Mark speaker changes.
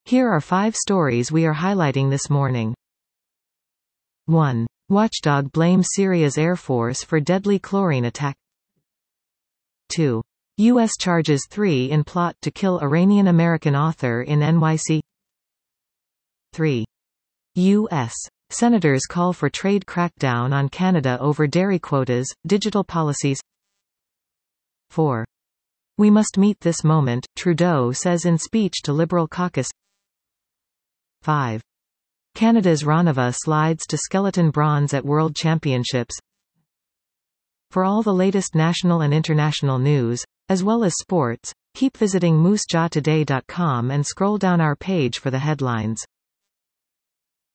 Speaker 1: Here are 5 stories we are highlighting this morning. 1. Watchdog blames Syria's Air Force for deadly chlorine attack. 2. U.S. charges 3 in plot to kill Iranian-American author in NYC. 3. U.S. Senators call for trade crackdown on Canada over dairy quotas, digital policies. 4. We must meet this moment, Trudeau says in speech to Liberal caucus. 5. Canada's Ranava slides to skeleton bronze at World Championships. For all the latest national and international news, as well as sports, keep visiting moosejawtoday.com and scroll down our page for the headlines.